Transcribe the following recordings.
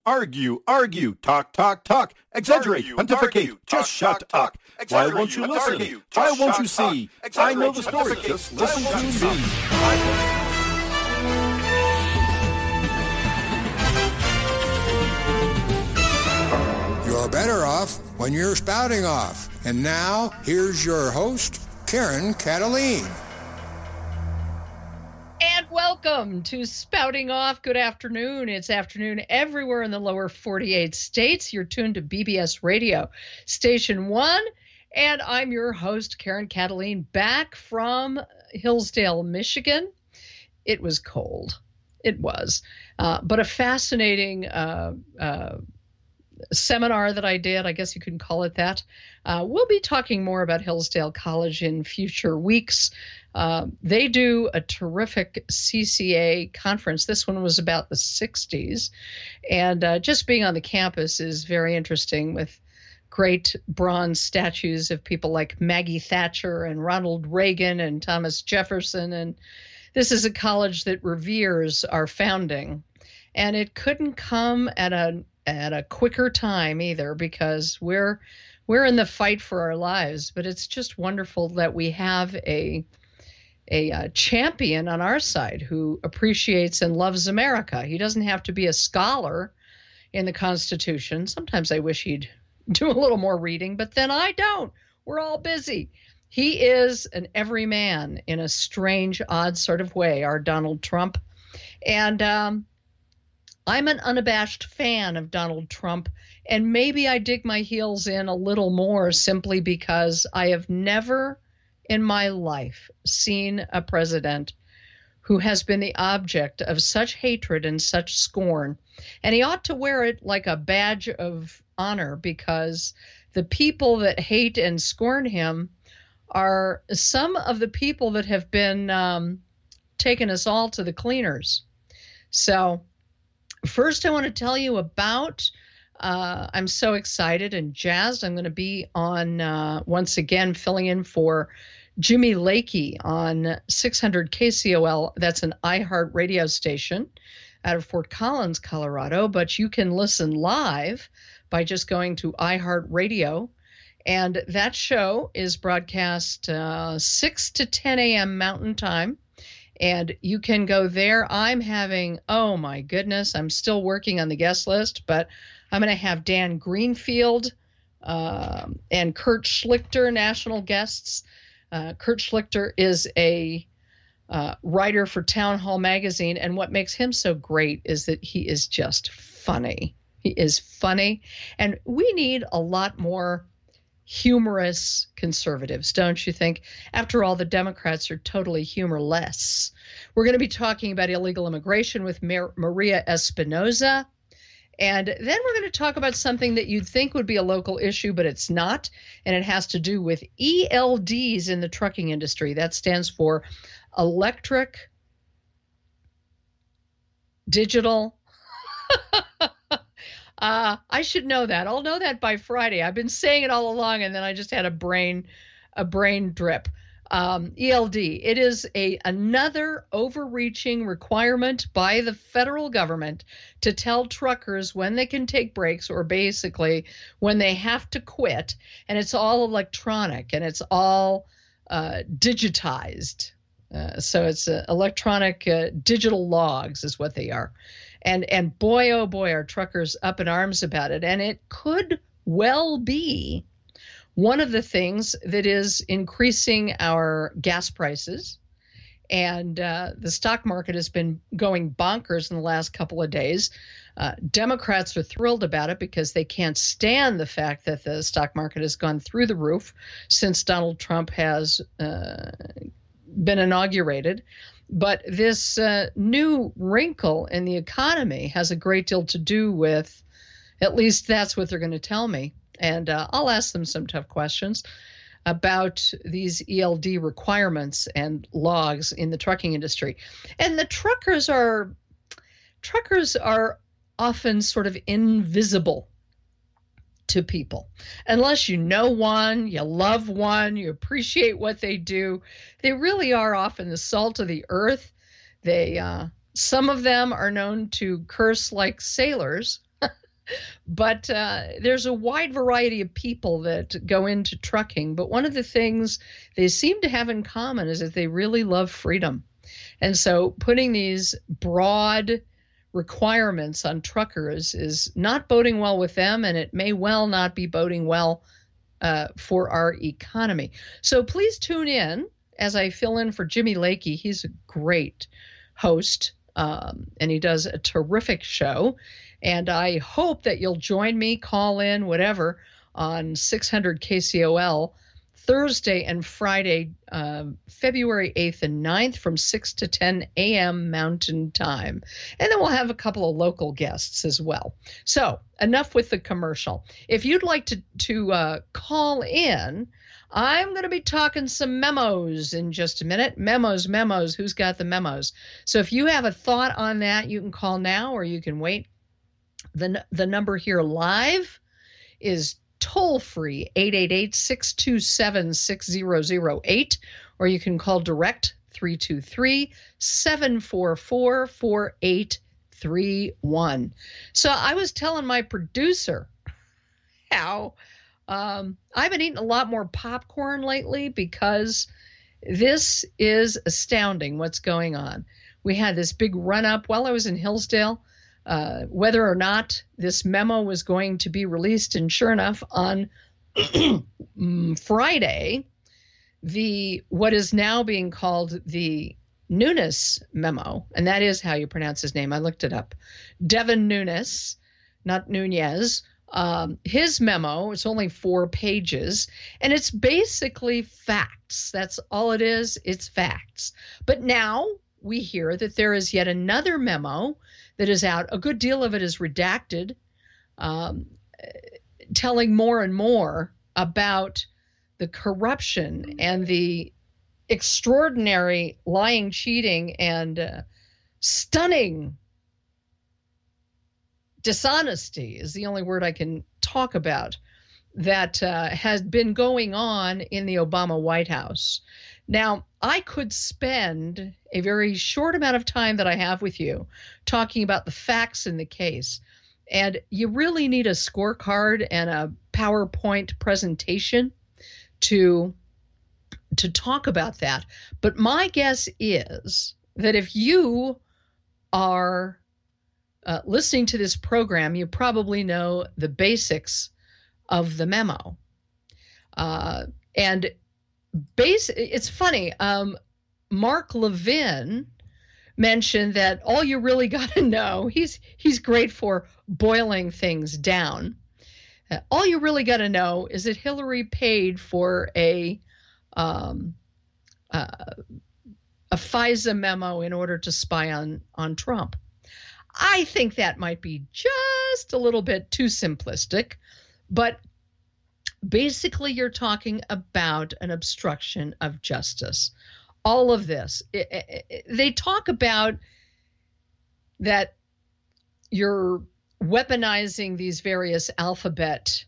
argue, talk, exaggerate, pontificate, just shut up. Why won't you listen? Why won't you see? I know the story, just listen to me. You're better off when you're spouting off. And now, here's your host, Karen Cataline. And welcome to Spouting Off. Good afternoon. It's afternoon everywhere in the lower 48 states. You're tuned to BBS Radio, Station 1. And I'm your host, Karen Cataline, back from Hillsdale, Michigan. It was cold. It was. But a fascinating seminar that I did. I guess you can call it that. We'll be talking more about Hillsdale College in future weeks. They do a terrific CCA conference. This one was about the 60s. And just being on the campus is very interesting with great bronze statues of people like Maggie Thatcher and Ronald Reagan and Thomas Jefferson. And this is a college that reveres our founding. And it couldn't come at a quicker time either, because we're in the fight for our lives. But it's just wonderful that we have a champion on our side who appreciates and loves America. He doesn't have to be a scholar in the Constitution. Sometimes I wish he'd do a little more reading, but then I don't. We're all busy. He is an everyman in a strange, odd sort of way, our Donald Trump. And I'm an unabashed fan of Donald Trump, and maybe I dig my heels in a little more simply because I have never in my life seen a president who has been the object of such hatred and such scorn. And he ought to wear it like a badge of honor, because the people that hate and scorn him are some of the people that have been taking us all to the cleaners. So first, I want to tell you about, I'm so excited and jazzed. I'm going to be on, once again, filling in for Jimmy Lakey on 600 KCOL. That's an iHeart radio station out of Fort Collins, Colorado. But you can listen live by just going to iHeartRadio. And that show is broadcast 6 to 10 a.m. Mountain Time. And you can go there. I'm having, oh my goodness, I'm still working on the guest list, but I'm going to have Dan Greenfield and Kurt Schlichter, national guests. Kurt Schlichter is a writer for Town Hall Magazine, and what makes him so great is that he is just funny. He is funny, and we need a lot more humorous conservatives, don't you think? After all, the Democrats are totally humorless. We're going to be talking about illegal immigration with Maria Espinoza. And then we're going to talk about something that you'd think would be a local issue, but it's not. And it has to do with ELDs in the trucking industry. That stands for electric, digital. I should know that. I'll know that by Friday. I've been saying it all along, and then I just had a brain drip. ELD. It is another overreaching requirement by the federal government to tell truckers when they can take breaks, or basically when they have to quit. And it's all electronic, and it's all digitized. So it's electronic digital logs is what they are. And boy, oh boy, are truckers up in arms about it. And it could well be one of the things that is increasing our gas prices. And the stock market has been going bonkers in the last couple of days. Democrats are thrilled about it because they can't stand the fact that the stock market has gone through the roof since Donald Trump has been inaugurated. But this new wrinkle in the economy has a great deal to do with, at least that's what they're going to tell me. And I'll ask them some tough questions about these ELD requirements and logs in the trucking industry. And the truckers are often sort of invisible to people. Unless you know one, you love one, you appreciate what they do. They really are often the salt of the earth. They some of them are known to curse like sailors. But there's a wide variety of people that go into trucking. But one of the things they seem to have in common is that they really love freedom. And so putting these broad requirements on truckers is not boding well with them, and it may well not be boding well for our economy. So please tune in as I fill in for Jimmy Lakey. He's a great host, and he does a terrific show. And I hope that you'll join me, call in, whatever, on 600 KCOL Thursday and Friday, February 8th and 9th from 6 to 10 a.m. Mountain Time. And then we'll have a couple of local guests as well. So enough with the commercial. If you'd like to call in, I'm going to be talking some memos in just a minute. Memos. Who's got the memos? So if you have a thought on that, you can call now or you can wait. The number here live is toll-free, 888-627-6008, or you can call direct, 323-744-4831. So I was telling my producer how I've been eating a lot more popcorn lately because this is astounding what's going on. We had this big run-up while I was in Hillsdale, whether or not this memo was going to be released. And sure enough, on Friday, what is now being called the Nunes memo, and that is how you pronounce his name. I looked it up. Devin Nunes, not Nunez. His memo, it's only 4 pages, and it's basically facts. That's all it is. It's facts. But now we hear that there is yet another memo that is out. A good deal of it is redacted, telling more and more about the corruption and the extraordinary lying, cheating, and stunning dishonesty is the only word I can talk about that has been going on in the Obama White House. Now, I could spend a very short amount of time that I have with you talking about the facts in the case. And you really need a scorecard and a PowerPoint presentation to talk about that. But my guess is that if you are listening to this program, you probably know the basics of the memo. And it's funny. Mark Levin mentioned that all you really got to know, he's great for boiling things down. All you really got to know is that Hillary paid for a FISA memo in order to spy on Trump. I think that might be just a little bit too simplistic, but basically you're talking about an obstruction of justice. All of this, they talk about that you're weaponizing these various alphabet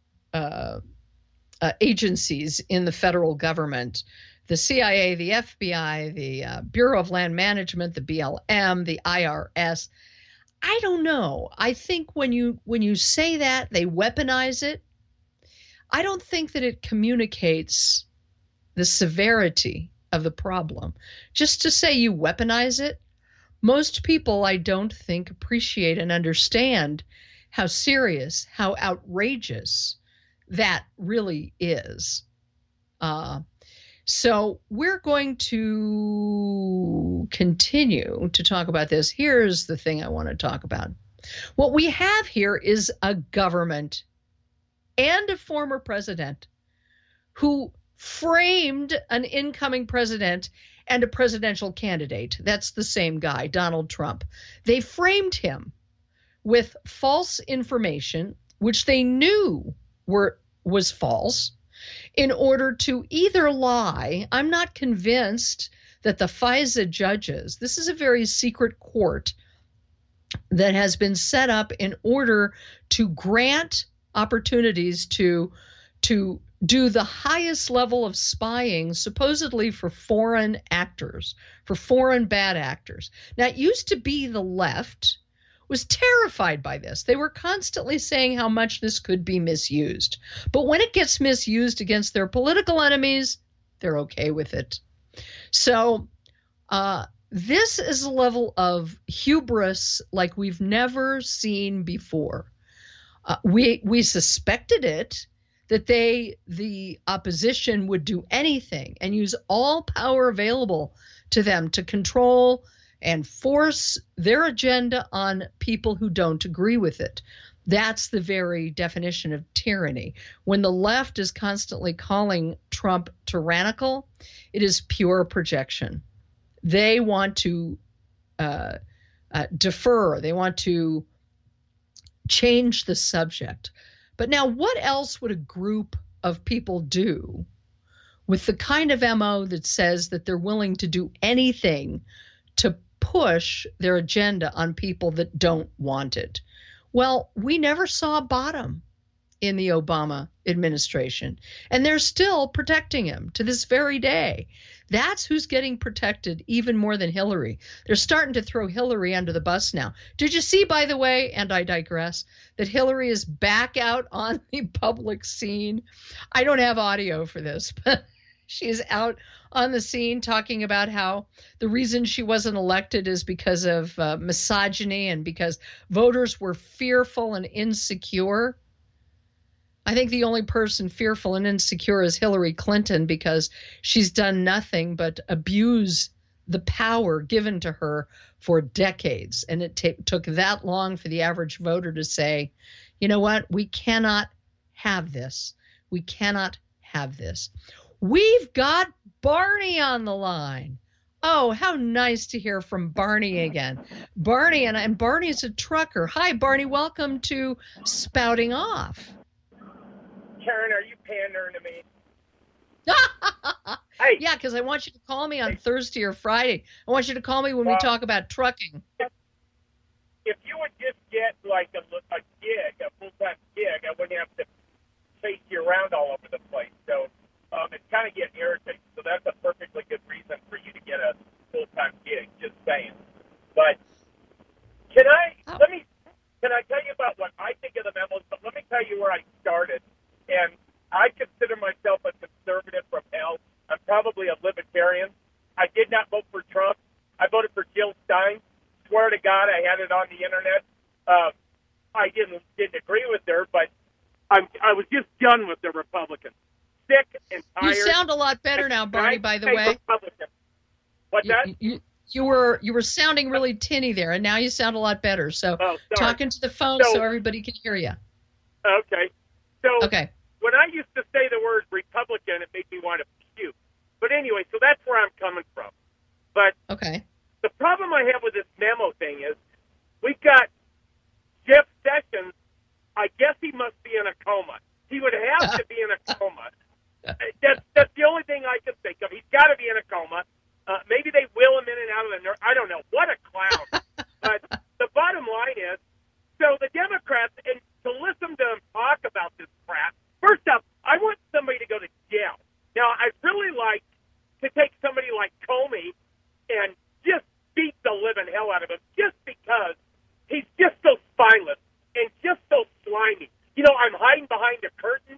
agencies in the federal government, the CIA, the FBI, the Bureau of Land Management, the BLM, the IRS. I don't know. I think when you say that, they weaponize it. I don't think that it communicates the severity of the problem. Just to say you weaponize it, most people, I don't think, appreciate and understand how serious, how outrageous that really is. So we're going to continue to talk about this. Here's the thing I want to talk about. What we have here is a government and a former president who framed an incoming president and a presidential candidate. That's the same guy, Donald Trump. They framed him with false information, which they knew was false, in order to either lie. I'm not convinced that the FISA judges, this is a very secret court that has been set up in order to grant opportunities to do the highest level of spying, supposedly for foreign actors, for foreign bad actors. Now, it used to be the left was terrified by this. They were constantly saying how much this could be misused. But when it gets misused against their political enemies, they're okay with it. So this is a level of hubris like we've never seen before. We suspected it, that the opposition would do anything and use all power available to them to control and force their agenda on people who don't agree with it. That's the very definition of tyranny. When the left is constantly calling Trump tyrannical, it is pure projection. They want to defer. They want to change the subject. But now, what else would a group of people do with the kind of MO that says that they're willing to do anything to push their agenda on people that don't want it? Well, we never saw a bottom in the Obama administration, and they're still protecting him to this very day. That's who's getting protected even more than Hillary. They're starting to throw Hillary under the bus now. Did you see, by the way, and I digress, that Hillary is back out on the public scene? I don't have audio for this, but she's out on the scene talking about how the reason she wasn't elected is because of misogyny and because voters were fearful and insecure. I think the only person fearful and insecure is Hillary Clinton, because she's done nothing but abuse the power given to her for decades. And it took that long for the average voter to say, you know what, we cannot have this. We cannot have this. We've got Barney on the line. Oh, how nice to hear from Barney again. Barney, and Barney's a trucker. Hi, Barney. Welcome to Spouting Off. Karen, are you pandering to me? Hey. Yeah, because I want you to call me on Thursday or Friday. I want you to call me when we talk about trucking. If you would just get like a gig, a full-time gig, I wouldn't have to chase you around all over the place. So it's kind of getting irritating. So that's a perfectly good reason for you to get a full-time gig, just saying. But can I tell you about what I think of the memos? But let me tell you where I started. And I consider myself a conservative from hell. I'm probably a libertarian. I did not vote for Trump. I voted for Jill Stein. Swear to God, I had it on the internet. I didn't agree with her, but I was just done with the Republicans. Sick and tired. You sound a lot better now, Barney, by the way. What's that? You were sounding really tinny there, and now you sound a lot better. So talk into the phone so everybody can hear you. Okay. So when I used to say the word Republican, it made me want to puke. But anyway, so that's where I'm coming from. But the problem I have with this memo thing is we've got Jeff Sessions. I guess he must be in a coma. He would have to be in a coma. That's the only thing I can think of. He's got to be in a coma. Maybe they will him in and out of the nurse. I don't know. What a clown. But the bottom line is, so the Democrats, and to listen to them talk about this crap, first up, I want somebody to go to jail. Now, I'd really like to take somebody like Comey and just beat the living hell out of him just because he's just so spineless and just so slimy. You know, I'm hiding behind a curtain.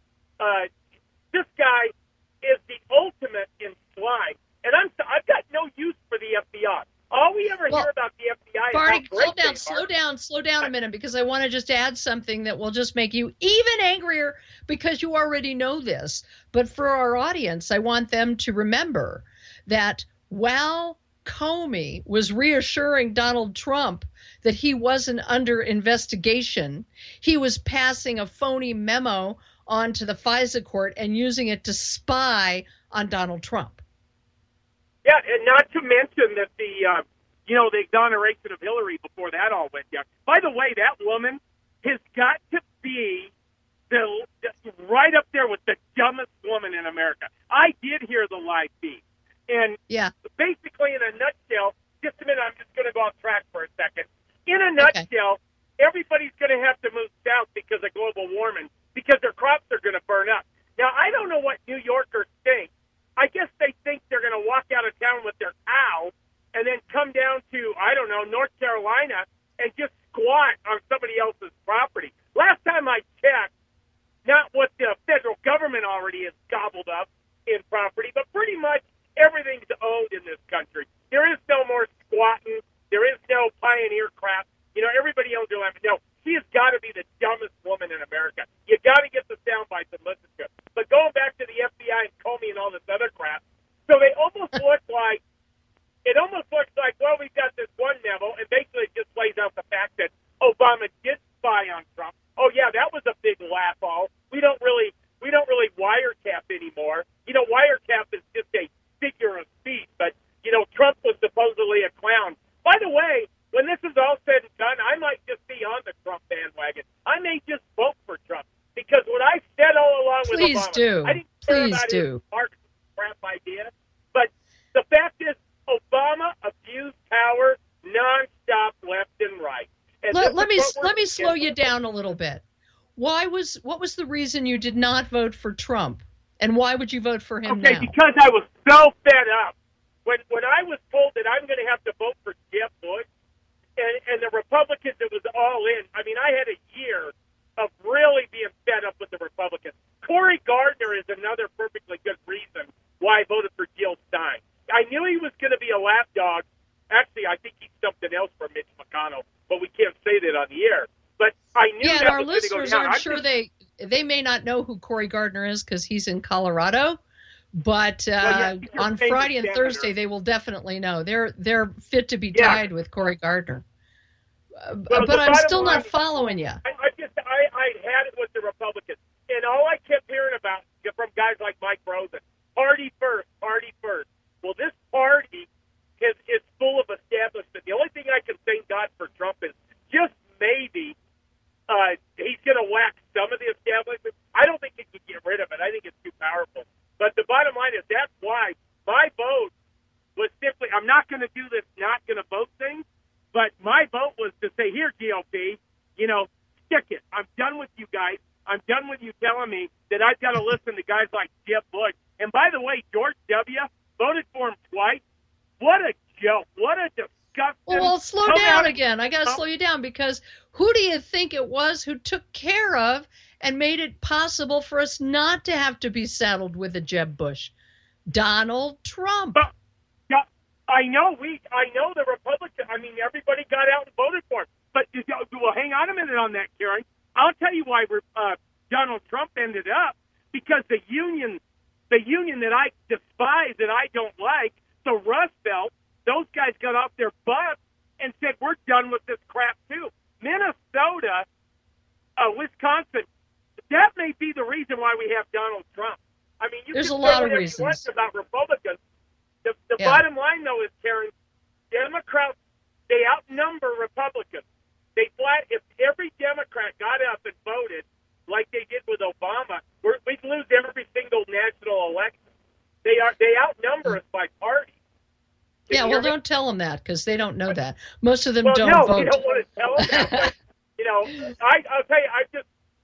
This guy is the ultimate in slime. And I've got no use for the FBI. All we ever hear about the FBI Barney, is how great slow down a minute, because I want to just add something that will just make you even angrier, because you already know this. But for our audience, I want them to remember that while Comey was reassuring Donald Trump that he wasn't under investigation, he was passing a phony memo onto the FISA court and using it to spy on Donald Trump. Yeah, and not to mention that the exoneration of Hillary before that all went down. By the way, that woman has got to be the right up there with the dumbest woman in America. I did hear the live feed. And basically, in a nutshell, just a minute, I'm just going to go off track for a second. In a nutshell, everybody's going to have to move south because of global warming, because their crops are going to burn up. Now, I don't know what New Yorkers think. I guess they think they're going to walk out of town with their cow and then come down to, I don't know, North Carolina and just squat somebody else's property. Last time I checked, not what the federal government already has gobbled up in property, but pretty much everything's owned in this country. There is no more squatting. There is no pioneer crap. Everybody owns their land. No, she has got to be the dumbest woman in America. You got to get the sound bites and listen to it. But going back to the FBI and Comey and all this other crap, so they almost look like, well, we've got this one memo, and basically it just lays out the fact that Obama did spy on Trump. Oh yeah, that was a big laugh all. We don't really wiretap anymore. Wiretap is just a figure of speech, but Trump was supposedly a clown. By the way, when this is all said and done, I might just be on the Trump bandwagon. I may just vote for Trump because what I said all along with Obama, I didn't care about his crap idea. But the fact is, Obama abused power nonstop, left and right. And let me slow you down a little bit. What was the reason you did not vote for Trump, and why would you vote for him now? Because I was so fed up when I was told that I'm going to have to vote for Jeb Bush and the Republicans. It was all in. I mean, I had a year of really being fed up with the Republicans. Cory Gardner is another perfectly good reason why I voted for Jill Stein. I knew he was going to be a lapdog. Actually, I think he's something else for Mitch McConnell, but we can't say that on the air. But I knew that our listeners aren't sure they may not know who Cory Gardner is because he's in Colorado. But on Friday and Thursday, they will definitely know. They're fit to be tied with Cory Gardner. But I'm still not following you. I had it with the Republicans. And all I kept hearing about from guys like Mike Rosen, party first, party first. Well, this party is full of establishment. The only thing I can thank God for Trump is just maybe he's going to whack some of the establishment. I don't think he can get rid of it. I think it's too powerful. But the bottom line is that's why my vote was simply, I'm not going to do this not going to vote thing, but my vote was to say, here, GOP, stick it. I'm done with you guys. I'm done with you telling me that I've got to listen to guys like Jeb Bush. And by the way, George W. voted for him twice. What a joke. What a disgusting. Well, slow down again. I got to slow you down because who do you think it was who took care of and made it possible for us not to have to be saddled with a Jeb Bush? Donald Trump. But, I know the Republicans. I mean, everybody got out and voted for him. But well, hang on a minute on that, Karen. I'll tell you why Donald Trump ended up, because the union that I despise, that I don't like, the Rust Belt, those guys got off their butts and said, we're done with this crap too. Minnesota, Wisconsin, that may be the reason why we have Donald Trump. I mean, there's a lot of reasons about Republicans. The bottom line, though, is, Karen, Democrats, they outnumber Republicans. If every Democrat got up and voted like they did with Obama, we'd lose every single national election. They outnumber us by party. Well, don't tell them that because they don't know that. Most of them don't vote. No, we don't want to tell them that. But, I'll tell you, I've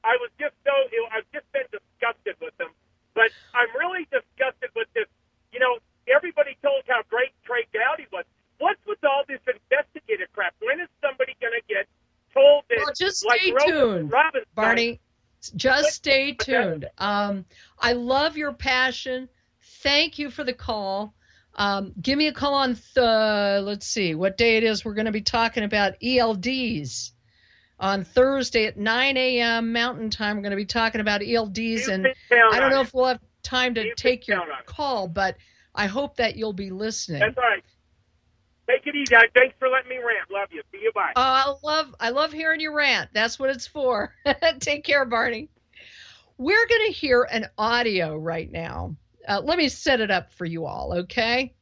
just been disgusted with them. But I'm really disgusted with this. Everybody told how great Trey Gowdy was. What's with all this investigative crap? When is somebody going to get told that? Well, just stay tuned, Barney. Just stay tuned. I love your passion. Thank you for the call. Give me a call on, let's see, what day it is. We're going to be talking about ELDs. On Thursday at 9 a.m. Mountain Time, we're going to be talking about ELDs. And I don't know if we'll have time to take your call, but I hope that you'll be listening. That's all right. Take it easy. Thanks for letting me rant. Love you. See you. Bye. I love hearing you rant. That's what it's for. Take care, Barney. We're going to hear an audio right now. Let me set it up for you all, okay?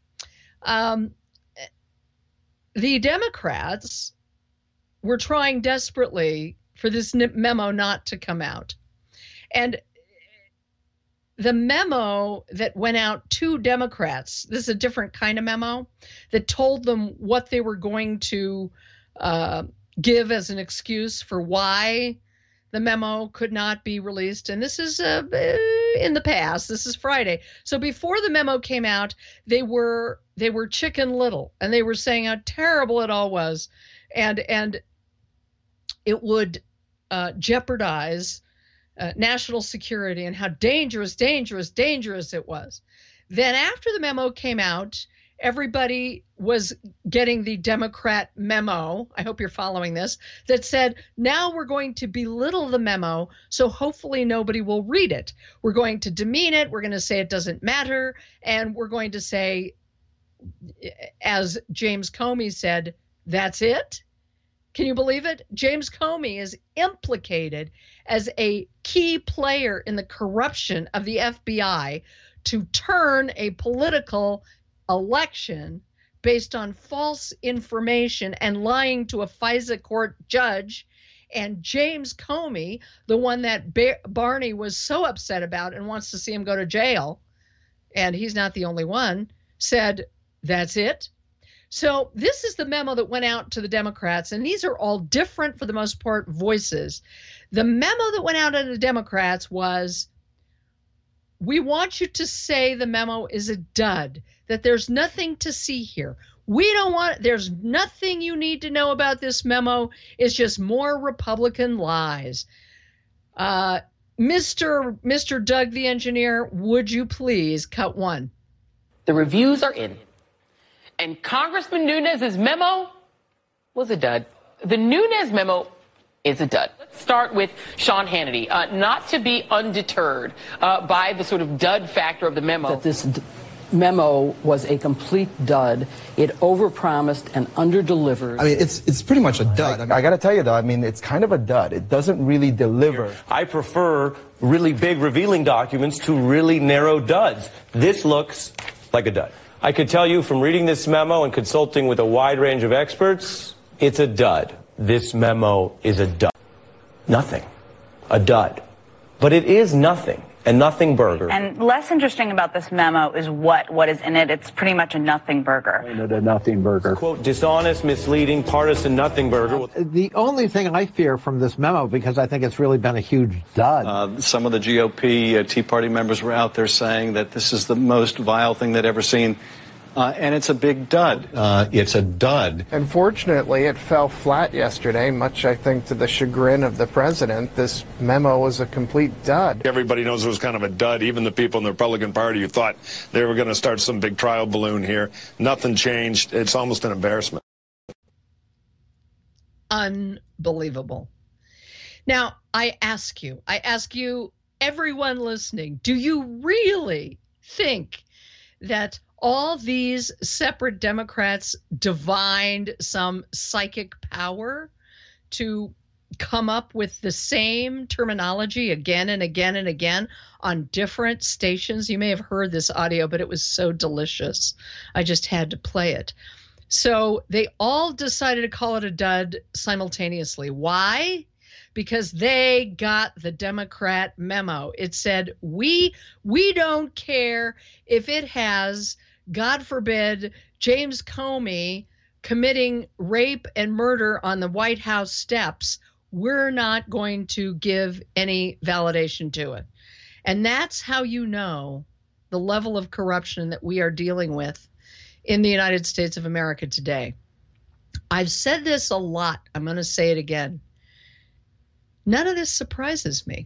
The Democrats were trying desperately for this memo not to come out. And the memo that went out to Democrats, this is a different kind of memo, that told them what they were going to give as an excuse for why the memo could not be released. And this is in the past. This is Friday. So before the memo came out, they were Chicken Little, and they were saying how terrible it all was. And it would jeopardize national security and how dangerous it was. Then after the memo came out, everybody was getting the Democrat memo. I hope you're following this, that said, now we're going to belittle the memo, so hopefully nobody will read it. We're going to demean it. We're going to say it doesn't matter. And we're going to say, as James Comey said, that's it. Can you believe it? James Comey is implicated as a key player in the corruption of the FBI to turn a political election based on false information and lying to a FISA court judge. And James Comey, the one that Barney was so upset about and wants to see him go to jail, and he's not the only one, said, that's it. So this is the memo that went out to the Democrats, and these are all different, for the most part, voices. The memo that went out to the Democrats was, we want you to say the memo is a dud, that there's nothing to see here. There's nothing you need to know about this memo. It's just more Republican lies. Mr. Doug the engineer, would you please cut one? The reviews are in. And Congressman Nunes' memo was a dud. The Nunes memo is a dud. Let's start with Sean Hannity. Not to be undeterred by the sort of dud factor of the memo. That this memo was a complete dud. It overpromised and underdelivered. I mean, it's pretty much a dud. I got to tell you, though, I mean, it's kind of a dud. It doesn't really deliver. I prefer really big revealing documents to really narrow duds. This looks like a dud. I could tell you from reading this memo and consulting with a wide range of experts, it's a dud. This memo is a dud. Nothing. A dud. But it is nothing. A nothing burger. And less interesting about this memo is what is in it. It's pretty much a nothing burger. A nothing burger. Quote, dishonest, misleading, partisan nothing burger. The only thing I fear from this memo, because I think it's really been a huge dud. Some of the GOP Tea Party members were out there saying that this is the most vile thing they'd ever seen. And it's a big dud. It's a dud. Unfortunately, it fell flat yesterday, much, I think, to the chagrin of the president. This memo was a complete dud. Everybody knows it was kind of a dud. Even the people in the Republican Party who thought they were going to start some big trial balloon here. Nothing changed. It's almost an embarrassment. Unbelievable. Now, I ask you, everyone listening, do you really think that all these separate Democrats divined some psychic power to come up with the same terminology again and again and again on different stations? You may have heard this audio, but it was so delicious. I just had to play it. So they all decided to call it a dud simultaneously. Why? Because they got the Democrat memo. It said, we don't care if it has, God forbid, James Comey committing rape and murder on the White House steps. We're not going to give any validation to it. And that's how you know the level of corruption that we are dealing with in the United States of America today. I've said this a lot. I'm going to say it again. None of this surprises me.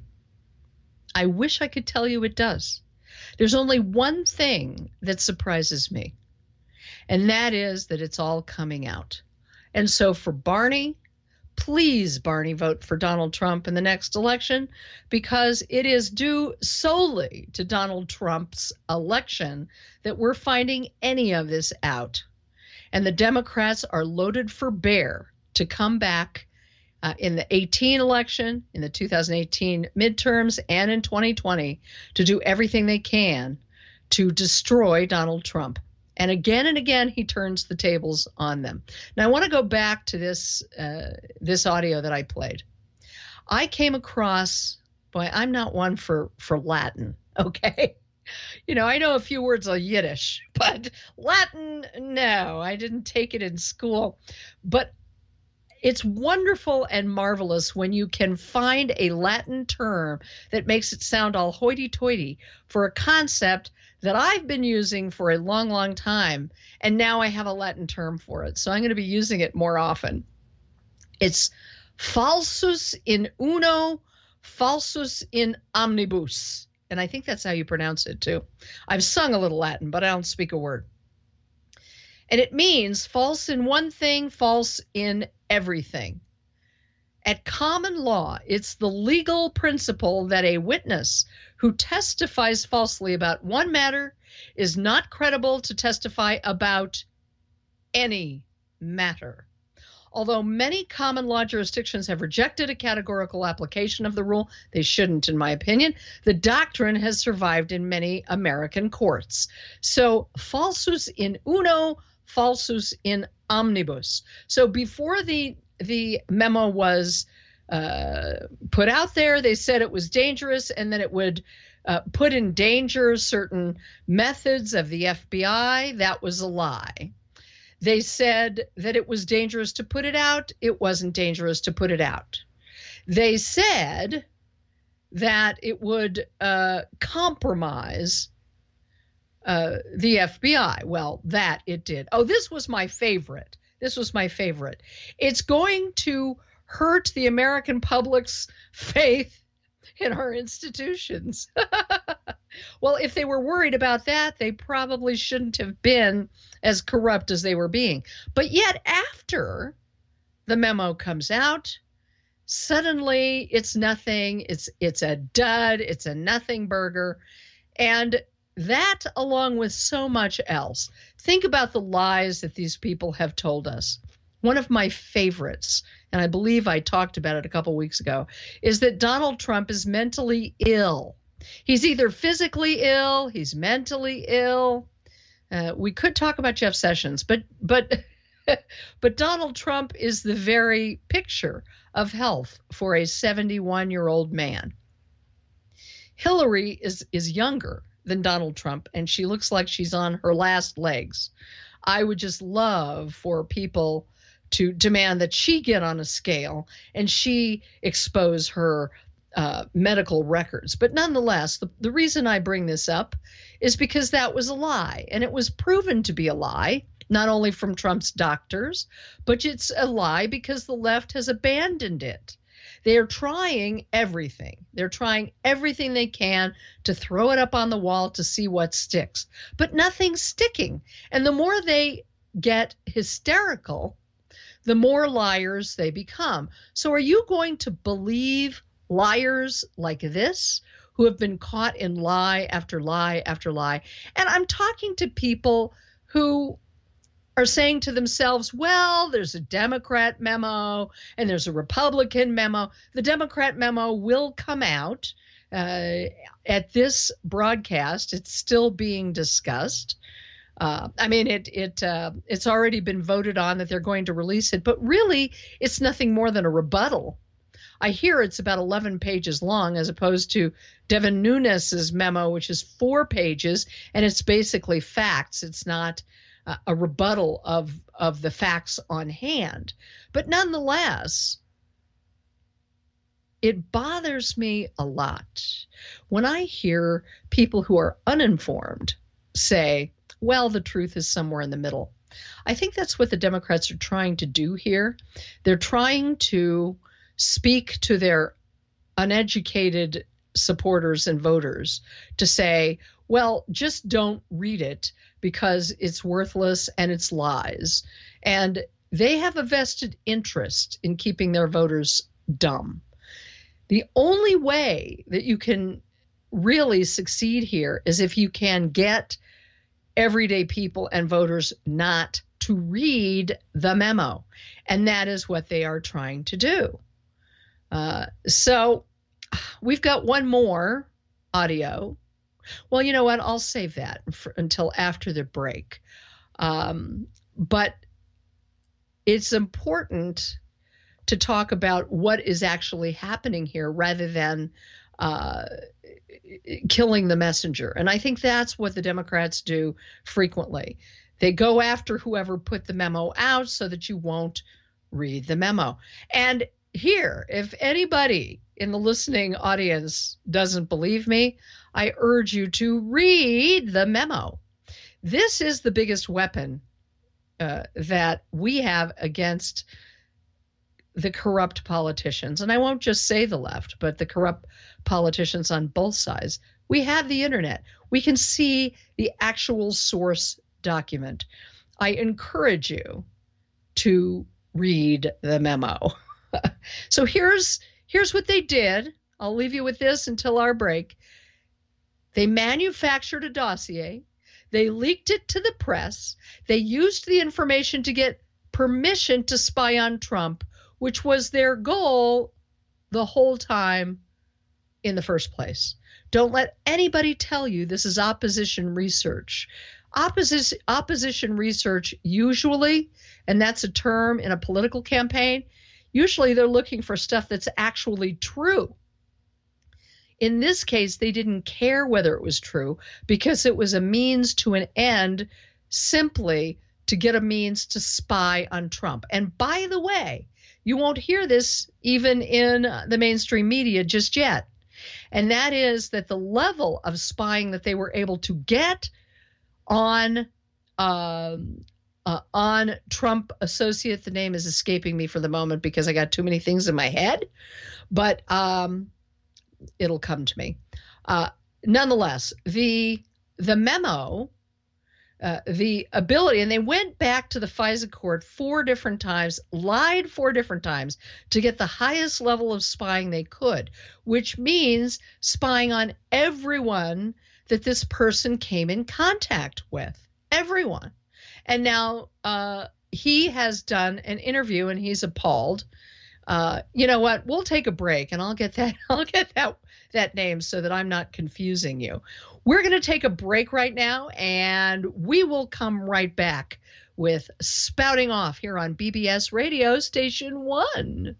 I wish I could tell you it does. There's only one thing that surprises me, and that is that it's all coming out. And so for Barney, please, Barney, vote for Donald Trump in the next election, because it is due solely to Donald Trump's election that we're finding any of this out. And the Democrats are loaded for bear to come back in the 2018 election, in the 2018 midterms, and in 2020 to do everything they can to destroy Donald Trump. And again, he turns the tables on them. Now, I want to go back to this audio that I played. I came across, boy, I'm not one for Latin, okay? You know, I know a few words of Yiddish, but Latin, no, I didn't take it in school. But it's wonderful and marvelous when you can find a Latin term that makes it sound all hoity-toity for a concept that I've been using for a long, long time, and now I have a Latin term for it. So I'm going to be using it more often. It's Falsus in uno, falsus in omnibus. And I think that's how you pronounce it, too. I've sung a little Latin, but I don't speak a word. And it means false in one thing, false in everything. At common law, it's the legal principle that a witness who testifies falsely about one matter is not credible to testify about any matter. Although many common law jurisdictions have rejected a categorical application of the rule, they shouldn't, in my opinion, the doctrine has survived in many American courts. So, falsus in uno, falsus in omnibus. So before the memo was put out there, they said it was dangerous and that it would put in danger certain methods of the FBI. That was a lie. They said that it was dangerous to put it out. It wasn't dangerous to put it out. They said that it would compromise the FBI. Well, that it did. Oh, this was my favorite. It's going to hurt the American public's faith in our institutions. Well, if they were worried about that, they probably shouldn't have been as corrupt as they were being. But yet after the memo comes out, suddenly it's nothing. It's a dud. It's a nothing burger. And that, along with so much else, think about the lies that these people have told us. One of my favorites, and I believe I talked about it a couple weeks ago, is that Donald Trump is mentally ill. He's either physically ill, he's mentally ill. We could talk about Jeff Sessions, but Donald Trump is the very picture of health for a 71-year-old man. Hillary is younger than Donald Trump, and she looks like she's on her last legs. I would just love for people to demand that she get on a scale and she expose her medical records. But nonetheless, the reason I bring this up is because that was a lie, and it was proven to be a lie, not only from Trump's doctors, but it's a lie because the left has abandoned it. They are trying everything. They're trying everything they can to throw it up on the wall to see what sticks. But nothing's sticking. And the more they get hysterical, the more liars they become. So are you going to believe liars like this who have been caught in lie after lie after lie? And I'm talking to people who are saying to themselves, well, there's a Democrat memo and there's a Republican memo. The Democrat memo will come out at this broadcast. It's still being discussed. It's already been voted on that they're going to release it, but really it's nothing more than a rebuttal. I hear it's about 11 pages long as opposed to Devin Nunes's memo, which is 4 pages, and it's basically facts. It's not a rebuttal of the facts on hand. But nonetheless, it bothers me a lot when I hear people who are uninformed say, well, the truth is somewhere in the middle. I think that's what the Democrats are trying to do here. They're trying to speak to their uneducated supporters and voters to say, well, just don't read it because it's worthless and it's lies. And they have a vested interest in keeping their voters dumb. The only way that you can really succeed here is if you can get everyday people and voters not to read the memo. And that is what they are trying to do. So we've got one more audio. Well, you know what? I'll save that until after the break. But it's important to talk about what is actually happening here rather than killing the messenger. And I think that's what the Democrats do frequently. They go after whoever put the memo out so that you won't read the memo. And here, if anybody in the listening audience doesn't believe me, I urge you to read the memo. This is the biggest weapon that we have against the corrupt politicians, and I won't just say the left, but the corrupt politicians on both sides. We have the internet. We can see the actual source document. I encourage you to read the memo. So here's what they did. I'll leave you with this until our break. They manufactured a dossier. They leaked it to the press. They used the information to get permission to spy on Trump, which was their goal the whole time in the first place. Don't let anybody tell you this is opposition research. Opposition research usually, and that's a term in a political campaign, usually they're looking for stuff that's actually true. In this case, they didn't care whether it was true because it was a means to an end, simply to get a means to spy on Trump. And by the way, you won't hear this even in the mainstream media just yet. And that is that the level of spying that they were able to get on Trump associate, the name is escaping me for the moment because I got too many things in my head, but it'll come to me. Nonetheless, the memo, the ability, and they went back to the FISA court 4 different times, lied 4 different times to get the highest level of spying they could, which means spying on everyone that this person came in contact with, everyone. And now he has done an interview and he's appalled. You know what? We'll take a break and I'll get that name so that I'm not confusing you. We're going to take a break right now, and we will come right back with Spouting Off here on BBS Radio Station 1.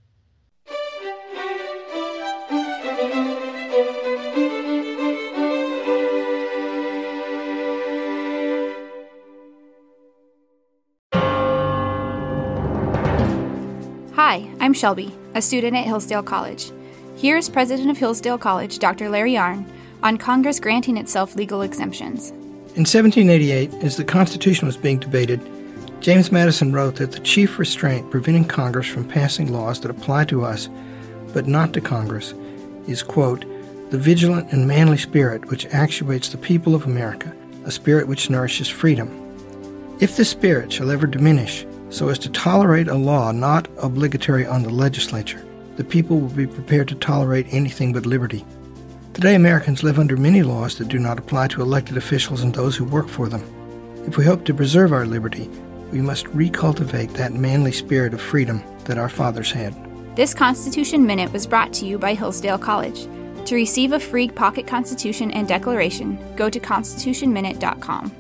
Hi, I'm Shelby, a student at Hillsdale College. Here is President of Hillsdale College, Dr. Larry Yarn, on Congress granting itself legal exemptions. In 1788, as the Constitution was being debated, James Madison wrote that the chief restraint preventing Congress from passing laws that apply to us, but not to Congress, is, quote, the vigilant and manly spirit which actuates the people of America, a spirit which nourishes freedom. If this spirit shall ever diminish, so as to tolerate a law not obligatory on the legislature, the people will be prepared to tolerate anything but liberty. Today, Americans live under many laws that do not apply to elected officials and those who work for them. If we hope to preserve our liberty, we must recultivate that manly spirit of freedom that our fathers had. This Constitution Minute was brought to you by Hillsdale College. To receive a free pocket constitution and declaration, go to constitutionminute.com.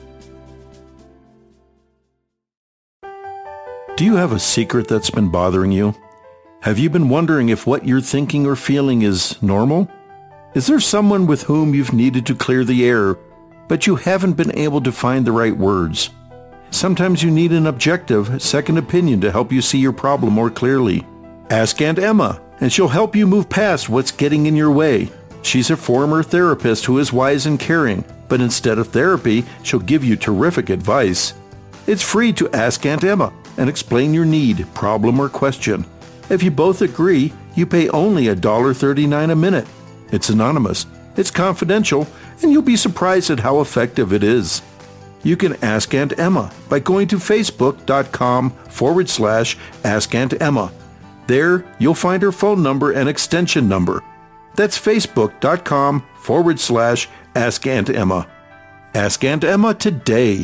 Do you have a secret that's been bothering you? Have you been wondering if what you're thinking or feeling is normal? Is there someone with whom you've needed to clear the air, but you haven't been able to find the right words? Sometimes you need an objective, second opinion to help you see your problem more clearly. Ask Aunt Emma, and she'll help you move past what's getting in your way. She's a former therapist who is wise and caring, but instead of therapy, she'll give you terrific advice. It's free to ask Aunt Emma and explain your need, problem, or question. If you both agree, you pay only $1.39 a minute. It's anonymous, it's confidential, and you'll be surprised at how effective it is. You can ask Aunt Emma by going to facebook.com/Ask Aunt Emma. There, you'll find her phone number and extension number. That's facebook.com/Ask Aunt Emma. Ask Aunt Emma today.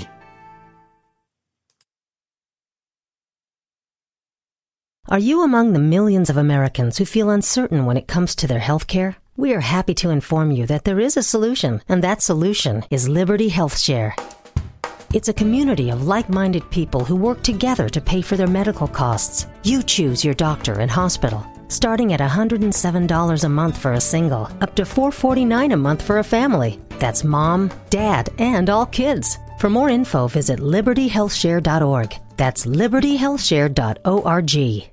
Are you among the millions of Americans who feel uncertain when it comes to their health care? We are happy to inform you that there is a solution, and that solution is Liberty Health Share. It's a community of like-minded people who work together to pay for their medical costs. You choose your doctor and hospital, starting at $107 a month for a single, up to $449 a month for a family. That's mom, dad, and all kids. For more info, visit libertyhealthshare.org. That's libertyhealthshare.org.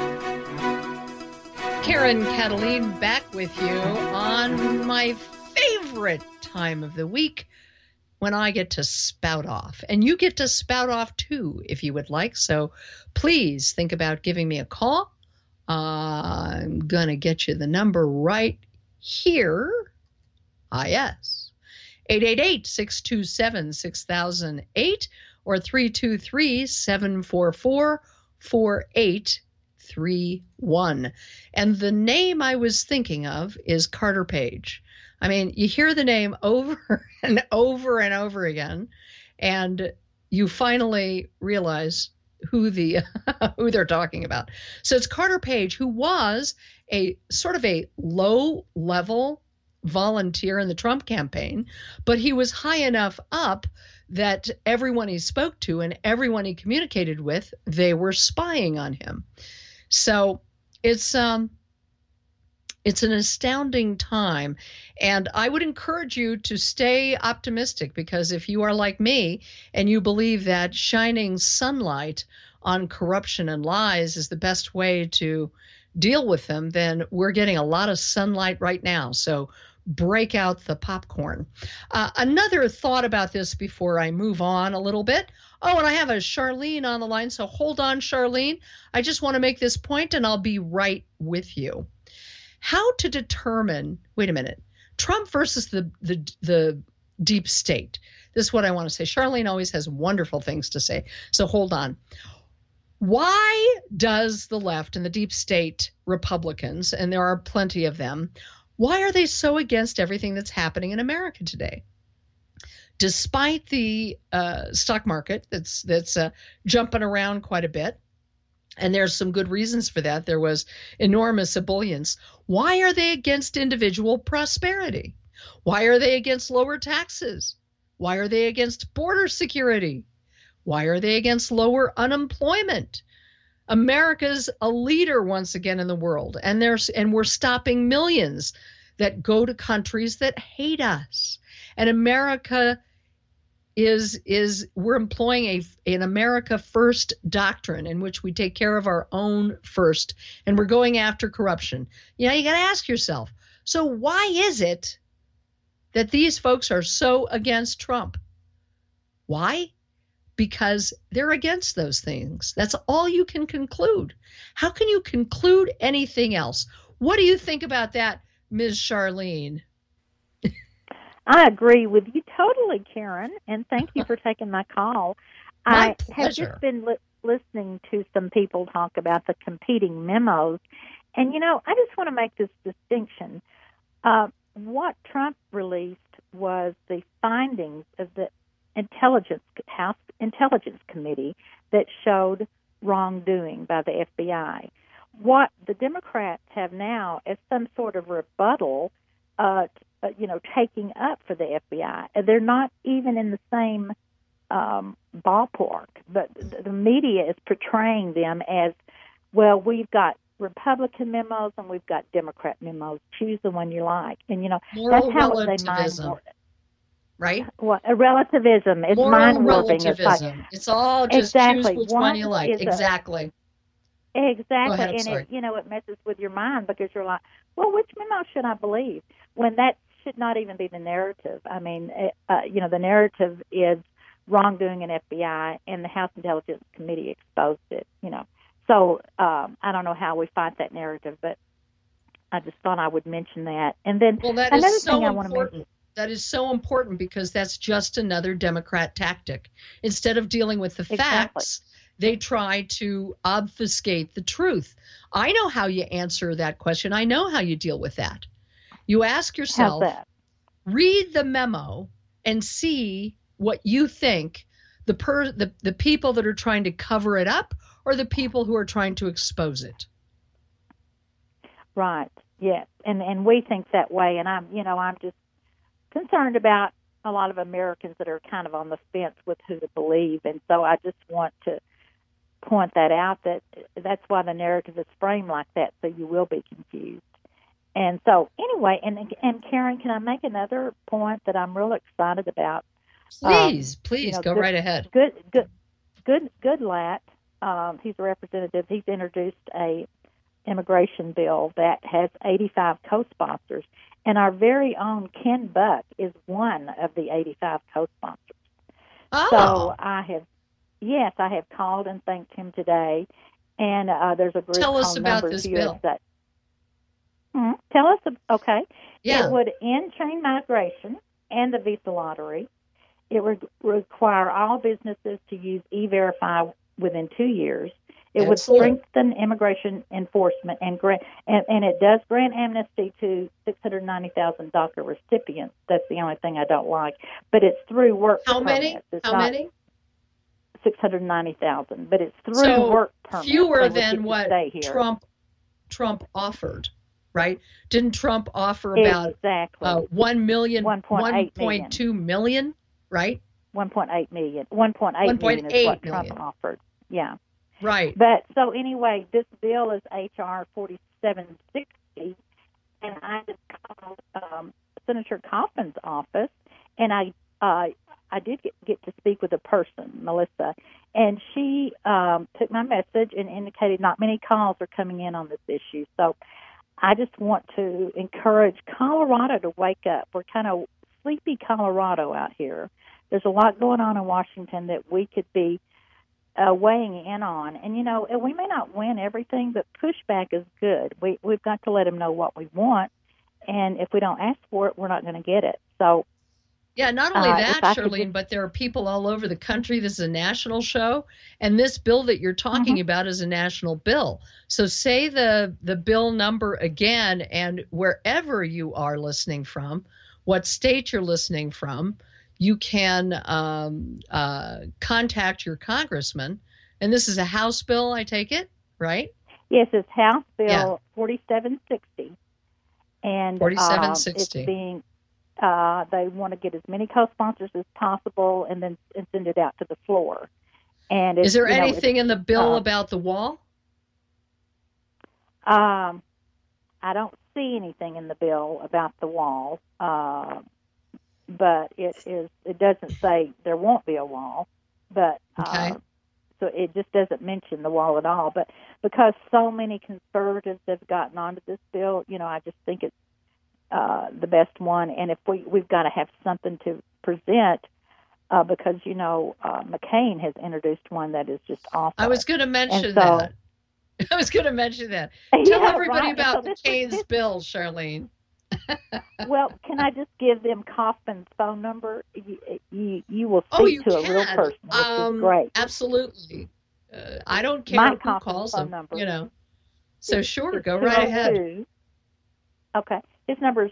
Karen Kataline back with you on my favorite time of the week when I get to spout off. And you get to spout off too, if you would like. So please think about giving me a call. I'm going to get you the number right here. Yes. 888-627-6008 or 323-744-4831. And the name I was thinking of is Carter Page. I mean, you hear the name over and over and over again, and you finally realize who they're talking about. So it's Carter Page, who was a sort of a low-level volunteer in the Trump campaign, but he was high enough up that everyone he spoke to and everyone he communicated with, they were spying on him. So it's an astounding time, and I would encourage you to stay optimistic, because if you are like me and you believe that shining sunlight on corruption and lies is the best way to deal with them, then we're getting a lot of sunlight right now. So break out the popcorn. Another thought about this before I move on a little bit. Oh, and I have a Charlene on the line, so hold on, Charlene. I just want to make this point, and I'll be right with you. How to determine, wait a minute, Trump versus the deep state. This is what I want to say. Charlene always has wonderful things to say, so hold on. Why does the left and the deep state Republicans, and there are plenty of them, why are they so against everything that's happening in America today? Despite the stock market that's jumping around quite a bit, and there's some good reasons for that. There was enormous ebullience. Why are they against individual prosperity? Why are they against lower taxes? Why are they against border security? Why are they against lower unemployment? America's a leader once again in the world, and we're stopping millions that go to countries that hate us. And America we're employing an America First doctrine in which we take care of our own first, and we're going after corruption. You got to ask yourself, so why is it that these folks are so against Trump? Why? Because they're against those things. That's all you can conclude. How can you conclude anything else? What do you think about that, Ms. Charlene? I agree with you totally, Karen, and thank you for taking my call. My pleasure. I have just been listening to some people talk about the competing memos, and, I just want to make this distinction. What Trump released was the findings of the House Intelligence Committee that showed wrongdoing by the FBI. What the Democrats have now as some sort of rebuttal, taking up for the FBI. They're not even in the same ballpark, but the media is portraying them as, well, we've got Republican memos and we've got Democrat memos. Choose the one you like. And, moral that's how relativism. Right? Well, relativism. It's mind-warping. It's all just choose which one you like. Exactly. Exactly. Ahead, and it messes with your mind, because you're like, well, which memo should I believe? When that should not even be the narrative. I mean, the narrative is wrongdoing in FBI, and the House Intelligence Committee exposed it, So I don't know how we fight that narrative, but I just thought I would mention that. And then another thing I want to mention. That is so important, because that's just another Democrat tactic. Instead of dealing with the facts, they try to obfuscate the truth. I know how you answer that question. I know how you deal with that. You ask yourself, read the memo and see what you think the people that are trying to cover it up, or the people who are trying to expose it. Right. Yes. And we think that way. And I'm just concerned about a lot of Americans that are kind of on the fence with who to believe. And so I just want to point that out, that's why the narrative is framed like that, so you will be confused. And so anyway, and Karen, can I make another point that I'm real excited about? Please go right ahead. Goodlatte, he's a representative. He's introduced a immigration bill that has 85 co-sponsors, And our very own Ken Buck is one of the 85 co-sponsors. Oh. So I have called and thanked him today. And there's a group Tell us called about Numbers this bill. USA. Tell us, okay. Yeah. It would end chain migration and the visa lottery. It would require all businesses to use E-Verify within 2 years. It would strengthen immigration enforcement and it does grant amnesty to 690,000 DACA recipients. That's the only thing I don't like. But it's through work permits. How many? 690,000. But it's through work permits. Fewer than what Trump offered, right? Didn't Trump offer about 1 million, 1.2 million, right? 1.8 million. 1.8 million is what Trump offered. Yeah. Right. But so anyway, this bill is H.R. 4760, and I just called Senator Coffin's office, and I did get to speak with a person, Melissa, and she took my message and indicated not many calls are coming in on this issue. So I just want to encourage Colorado to wake up. We're kind of sleepy Colorado out here. There's a lot going on in Washington that we could be weighing in on. And, we may not win everything, but pushback is good. We've got to let them know what we want. And if we don't ask for it, we're not going to get it. So, yeah, not only that, Charlene, but there are people all over the country. This is a national show. And this bill that you're talking about is a national bill. So say the bill number again, and wherever you are listening from, what state you're listening from, you can contact your congressman. And this is a House bill, I take it, right? Yes, it's House Bill 4760. And 4760. It's being, they want to get as many co-sponsors as possible and then send it out to the floor. And is there anything in the bill about the wall? I don't see anything in the bill about the wall. But it doesn't say there won't be a wall, but so it just doesn't mention the wall at all. But because so many conservatives have gotten onto this bill, I just think it's the best one. And if we've got to have something to present, because McCain has introduced one that is just awful. I was going to mention that. Tell everybody about McCain's bill, Charlene. Well, can I just give them Kaufman's phone number? You will speak to a real person, which is great. Absolutely. I don't care who calls him, number. So sure, go right ahead. Okay. His number is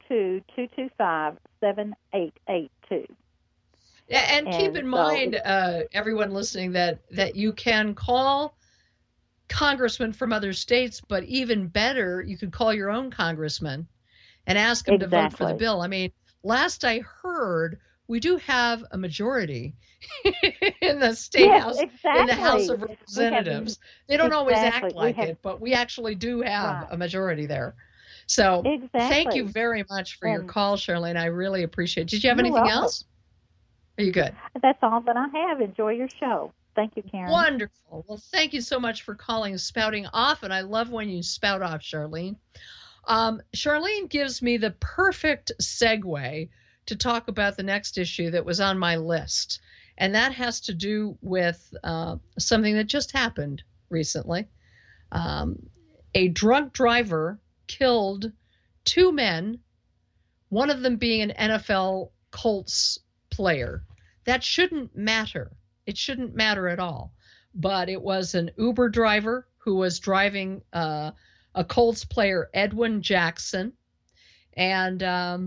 202-225-7882. Yeah, and keep in mind, everyone listening, that you can call congressmen from other states, but even better, you could call your own congressman and ask them to vote for the bill. I mean, last I heard, we do have a majority in the state house, in the House of Representatives. They don't always act like it, but we actually do have a majority there. So thank you very much for your call, Charlene. I really appreciate it. Did you have anything else? Are you good? That's all that I have. Enjoy your show. Thank you, Karen. Wonderful. Well, thank you so much for calling Spouting Off, and I love when you spout off, Charlene. Charlene gives me the perfect segue to talk about the next issue that was on my list, and that has to do with something that just happened recently. A drunk driver killed two men, one of them being an NFL Colts player. That shouldn't matter. It shouldn't matter at all. But it was an Uber driver who was driving a Colts player, Edwin Jackson, and a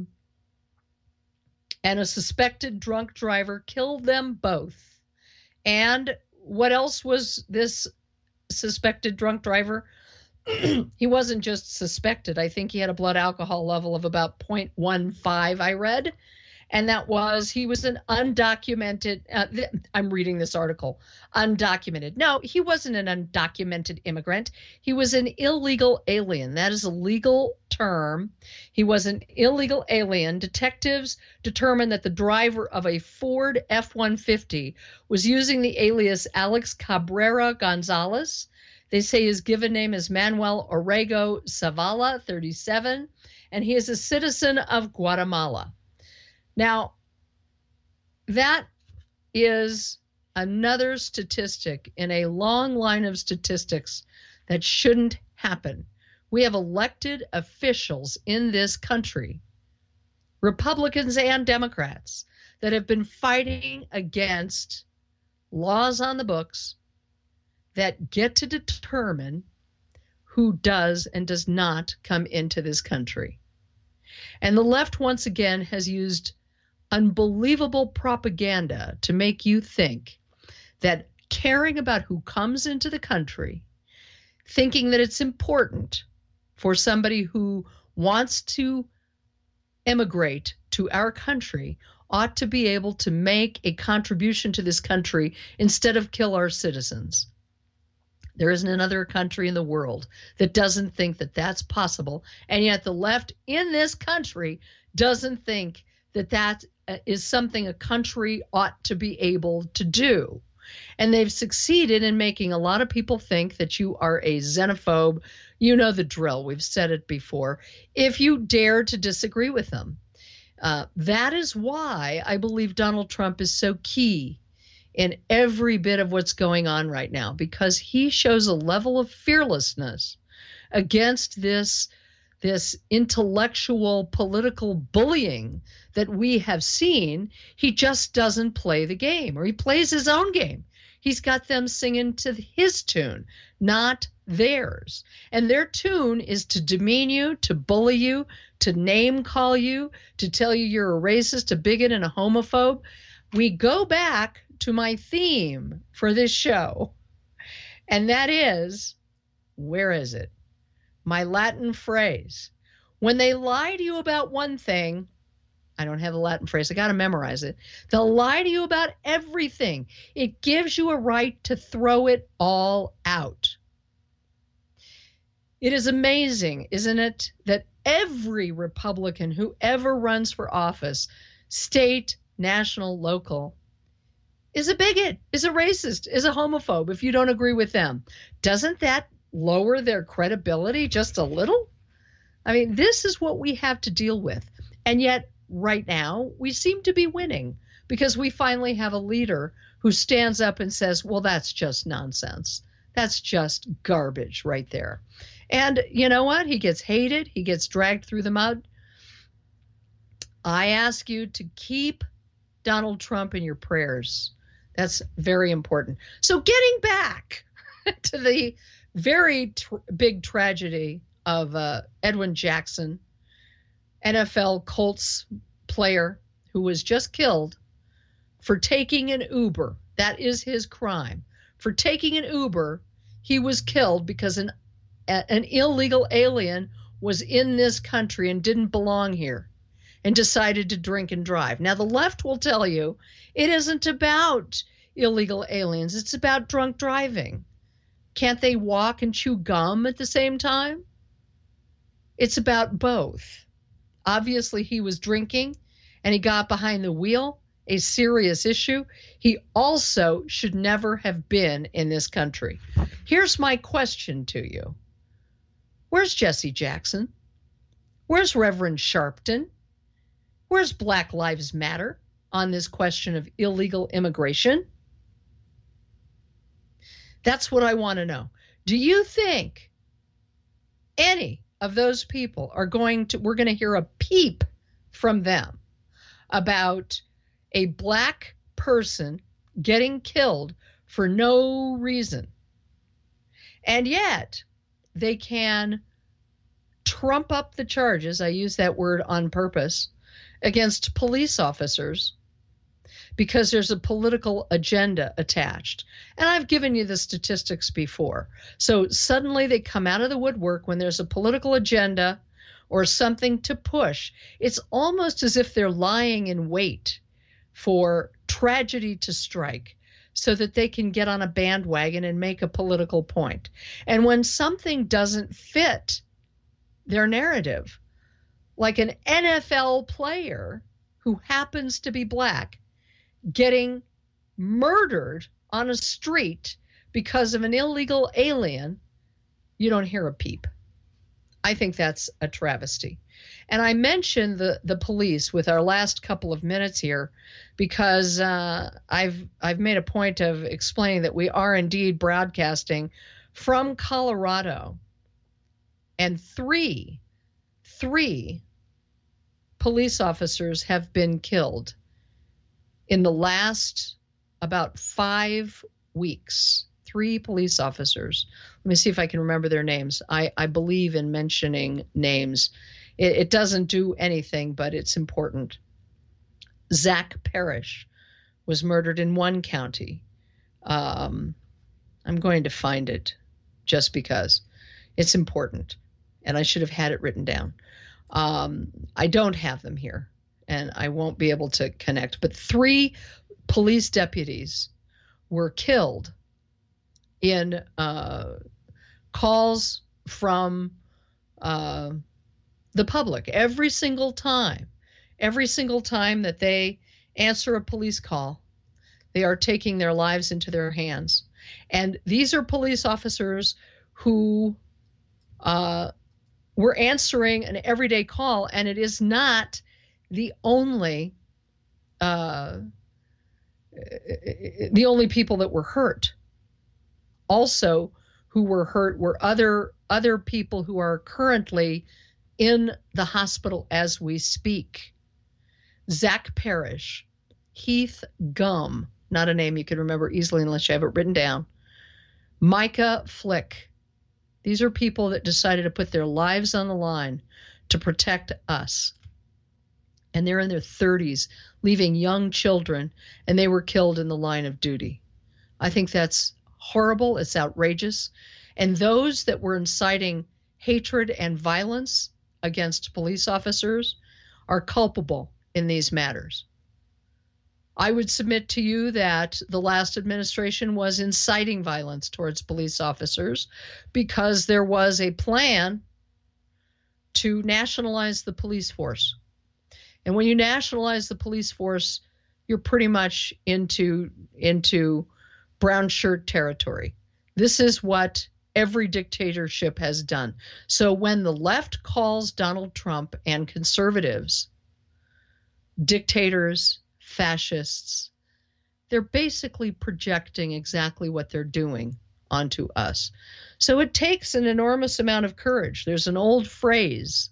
suspected drunk driver killed them both. And what else was this suspected drunk driver? He wasn't just suspected. I think he had a blood alcohol level of about 0.15, I read. And that was, he was an undocumented, I'm reading this article, undocumented. No, he wasn't an undocumented immigrant. He was an illegal alien. That is a legal term. He was an illegal alien. Detectives determined that the driver of a Ford F-150 was using the alias Alex Cabrera Gonzalez. They say his given name is Manuel Orrego Zavala, 37. and he is a citizen of Guatemala. Now, that is another statistic in a long line of statistics that shouldn't happen. We have elected officials in this country, Republicans and Democrats, that have been fighting against laws on the books that get to determine who does and does not come into this country. And the left, once again, has used unbelievable propaganda to make you think that caring about who comes into the country, thinking that it's important for somebody who wants to immigrate to our country, ought to be able to make a contribution to this country instead of kill our citizens. There isn't another country in the world that doesn't think that that's possible, and yet the left in this country doesn't think that that is something a country ought to be able to do. And they've succeeded in making a lot of people think that you are a xenophobe. You know the drill. We've said it before. If you dare to disagree with them. That is why I believe Donald Trump is so key in every bit of what's going on right now, because he shows a level of fearlessness against this intellectual political bullying that we have seen. He just doesn't play the game, or he plays his own game. He's got them singing to his tune, not theirs. And their tune is to demean you, to bully you, to name call you, to tell you you're a racist, a bigot, and a homophobe. We go back to my theme for this show, and that is, where is it? My Latin phrase. When they lie to you about one thing, I don't have a Latin phrase, I got to memorize it. They'll lie to you about everything. It gives you a right to throw it all out. It is amazing, isn't it, that every Republican who ever runs for office, state, national, local, is a bigot, is a racist, is a homophobe if you don't agree with them. Doesn't that lower their credibility just a little? I mean, this is what we have to deal with. And yet, right now, we seem to be winning because we finally have a leader who stands up and says, well, that's just nonsense. That's just garbage right there. And you know what? He gets hated. He gets dragged through the mud. I ask you to keep Donald Trump in your prayers. That's very important. So getting back to the very big tragedy of Edwin Jackson, NFL Colts player who was just killed for taking an Uber. That is his crime. For taking an Uber, he was killed because an illegal alien was in this country and didn't belong here and decided to drink and drive. Now, the left will tell you it isn't about illegal aliens. It's about drunk driving. Can't they walk and chew gum at the same time? It's about both. Obviously, he was drinking and he got behind the wheel, a serious issue. He also should never have been in this country. Here's my question to you. Where's Jesse Jackson? Where's Reverend Sharpton? Where's Black Lives Matter on this question of illegal immigration? That's what I want to know. Do you think any of those people we're going to hear a peep from them about a black person getting killed for no reason? And yet they can trump up the charges, I use that word on purpose, against police officers because there's a political agenda attached. And I've given you the statistics before. So suddenly they come out of the woodwork when there's a political agenda or something to push. It's almost as if they're lying in wait for tragedy to strike so that they can get on a bandwagon and make a political point. And when something doesn't fit their narrative, like an NFL player who happens to be black getting murdered on a street because of an illegal alien, you don't hear a peep. I think that's a travesty. And I mentioned the police with our last couple of minutes here because I've made a point of explaining that we are indeed broadcasting from Colorado, and three police officers have been killed in the last about 5 weeks. 3 police officers. Let me see if I can remember their names. I believe in mentioning names. It doesn't do anything, but it's important. Zach Parrish was murdered in one county. I'm going to find it just because it's important, and I should have had it written down. I don't have them here, and I won't be able to connect, but 3 police deputies were killed in calls from the public. Every single time that they answer a police call, they are taking their lives into their hands. And these are police officers who were answering an everyday call, and it is not the only people that were hurt. Also, who were hurt were other people who are currently in the hospital as we speak. Zach Parrish, Heath Gum, not a name you can remember easily unless you have it written down, Micah Flick. These are people that decided to put their lives on the line to protect us. And they're in their 30s, leaving young children, and they were killed in the line of duty. I think that's horrible. It's outrageous. And those that were inciting hatred and violence against police officers are culpable in these matters. I would submit to you that the last administration was inciting violence towards police officers because there was a plan to nationalize the police force. And when you nationalize the police force, you're pretty much into brown shirt territory. This is what every dictatorship has done. So when the left calls Donald Trump and conservatives dictators, fascists, they're basically projecting exactly what they're doing onto us. So it takes an enormous amount of courage. There's an old phrase: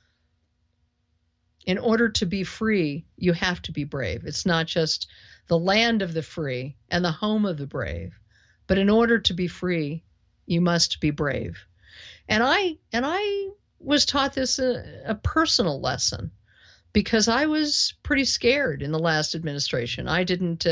in order to be free, you have to be brave. It's not just the land of the free and the home of the brave, but in order to be free, you must be brave. And I was taught this a personal lesson because I was pretty scared in the last administration. I didn't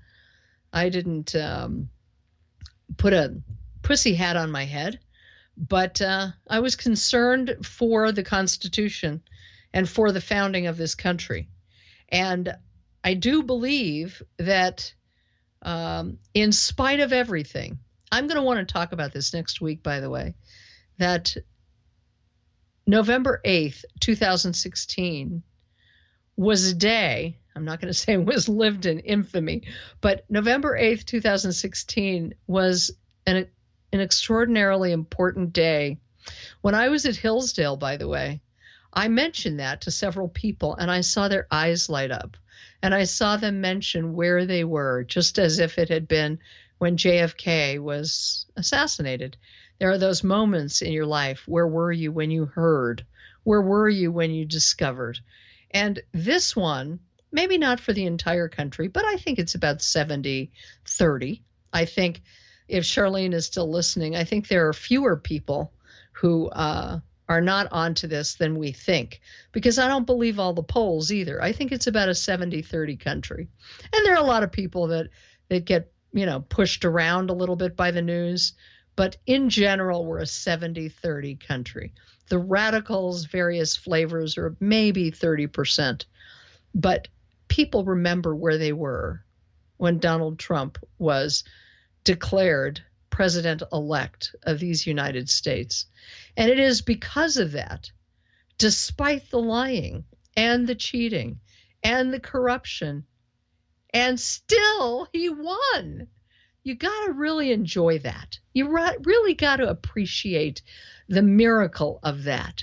put a pussy hat on my head, but I was concerned for the Constitution and for the founding of this country. And I do believe that in spite of everything, I'm going to want to talk about this next week, by the way, that November 8th, 2016 was a day, I'm not going to say it was lived in infamy, but November 8th, 2016 was an extraordinarily important day. When I was at Hillsdale, by the way, I mentioned that to several people, and I saw their eyes light up, and I saw them mention where they were, just as if it had been when JFK was assassinated. There are those moments in your life. Where were you when you heard? Where were you when you discovered? And this one, maybe not for the entire country, but I think it's about 70-30. I think if Charlene is still listening, I think there are fewer people who are not onto this than we think, because I don't believe all the polls either. I think it's about a 70-30 country. And there are a lot of people that get, pushed around a little bit by the news, but in general, we're a 70-30 country. The radicals, various flavors, are maybe 30%, but people remember where they were when Donald Trump was declared president-elect of these United States. And it is because of that, despite the lying and the cheating and the corruption, and still he won. You got to really enjoy that. You really got to appreciate the miracle of that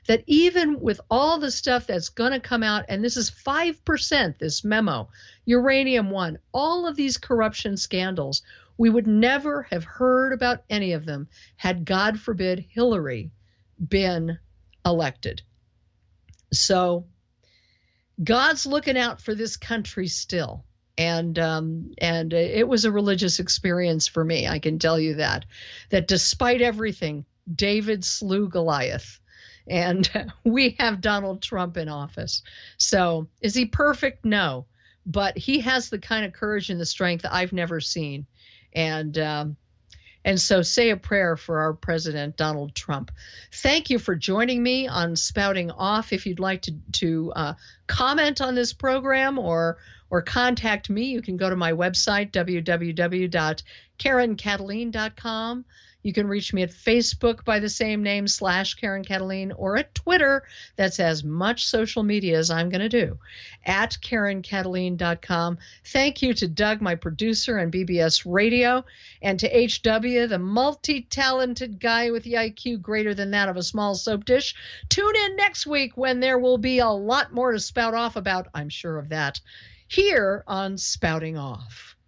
that even with all the stuff that's going to come out, and this is 5%, this memo, Uranium One, all of these corruption scandals, we would never have heard about any of them had, God forbid, Hillary been elected. So God's looking out for this country still. And it was a religious experience for me. I can tell you that despite everything, David slew Goliath, and we have Donald Trump in office. So is he perfect? No, but he has the kind of courage and the strength I've never seen. And so say a prayer for our president, Donald Trump. Thank you for joining me on Spouting Off. If you'd like to comment on this program or contact me, you can go to my website, www.KarenKataline.com. You can reach me at Facebook by the same name, /Karen Kataline, or at Twitter. That's as much social media as I'm going to do, at KarenKataline.com. Thank you to Doug, my producer on BBS Radio, and to HW, the multi-talented guy with the IQ greater than that of a small soap dish. Tune in next week when there will be a lot more to spout off about, I'm sure of that, here on Spouting Off.